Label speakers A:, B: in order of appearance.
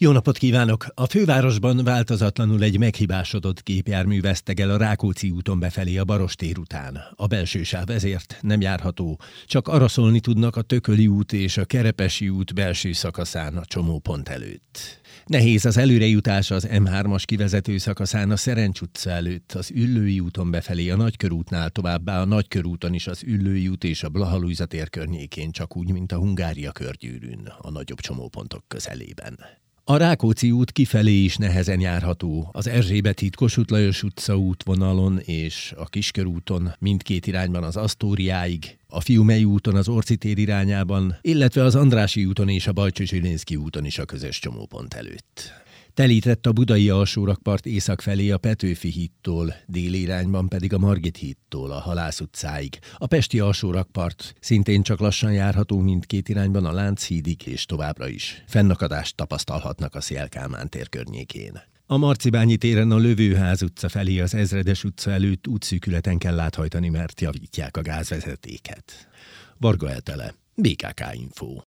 A: Jó napot kívánok! A fővárosban változatlanul egy meghibásodott gépjármű vesztegel a Rákóczi úton befelé a Barostér után. A belső sáv ezért nem járható, csak araszolni tudnak a Tököli út és a Kerepesi út belső szakaszán a csomópont előtt. Nehéz az előrejutás az M3-as kivezető szakaszán a Szerencs utca előtt, az Üllői úton befelé a Nagykörútnál, továbbá a Nagykörúton is az Üllői út és a Blaha-Lujza tér környékén, csak úgy, mint a Hungária körgyűrűn, a nagyobb csomópontok közelében. A Rákóczi út kifelé is nehezen járható, az Erzsébet híd Kossuth Lajos utca útvonalon és a Kiskörúton mindkét irányban az Asztóriáig, a Fiumei úton az Orci tér irányában, illetve az Andrássy úton és a Bajcsy-Zsilinszky úton is a közös csomópont előtt. Telített a budai alsórakpart észak felé a Petőfi hídtól, déli irányban pedig a Margit hídtól a Halász utcáig. A pesti alsórakpart szintén csak lassan járható mindkét irányban a Lánchídig és továbbra is. Fennakadást tapasztalhatnak a Széll Kálmán tér környékén. A Marcibányi téren a Lövőház utca felé az Ezredes utca előtt útszűkületen kell áthajtani, mert javítják a gázvezetéket. Varga Etele, BKK Info.